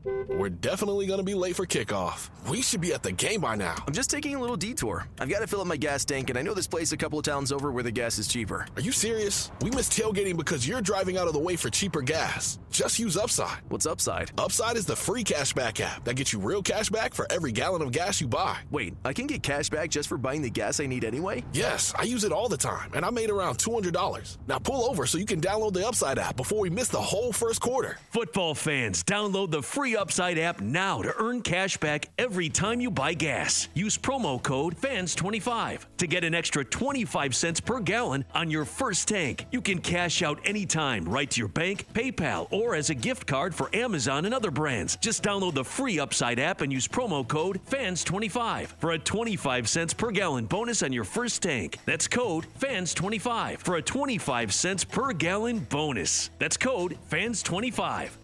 We're definitely going to be late for kickoff. We should be at the game by now. I'm just taking a little detour. I've got to fill up my gas tank, and I know this place a couple of towns over where the gas is cheaper. Are you serious? We missed tailgating because you're driving out of the way for cheaper gas. Just use Upside. What's Upside? Upside is the free cashback app that gets you real cash back for every gallon of gas you buy. Wait, I can get cash back just for buying the gas I need anyway? Yes, I use it all the time, and I made around $200. Now pull over so you can download the Upside app before we miss the whole first quarter. Football fans, download the free Upside app now to earn cash back every time you buy gas. Use promo code FANS25 to get an extra 25 cents per gallon on your first tank. You can cash out anytime right to your bank, PayPal, or as a gift card for Amazon and other brands. Just download the free Upside app and use promo code FANS25 for a 25 cents per gallon bonus on your first tank. That's code FANS25 for a 25 cents per gallon bonus. That's code FANS25.